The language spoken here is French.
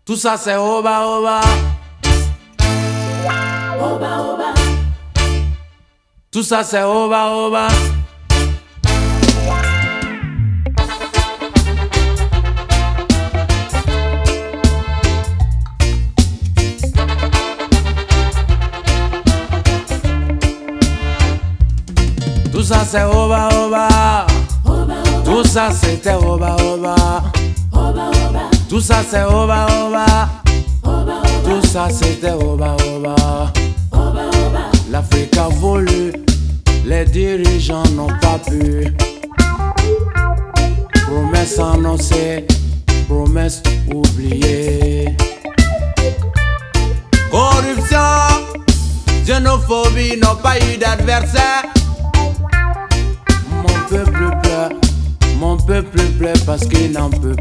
Tout ça c'est oba oba. Oba oba. Tout ça c'est oba oba. Tout ça c'est oba oba. Tout ça c'était oba oba. Tout ça c'est oba oba. Tout ça c'était oba oba. L'Afrique a voulu, les dirigeants n'ont pas pu. Promesses annoncées, promesses oubliées. Corruption, xénophobie n'ont pas eu d'adversaire. Mon peuple pleure parce qu'il n'en peut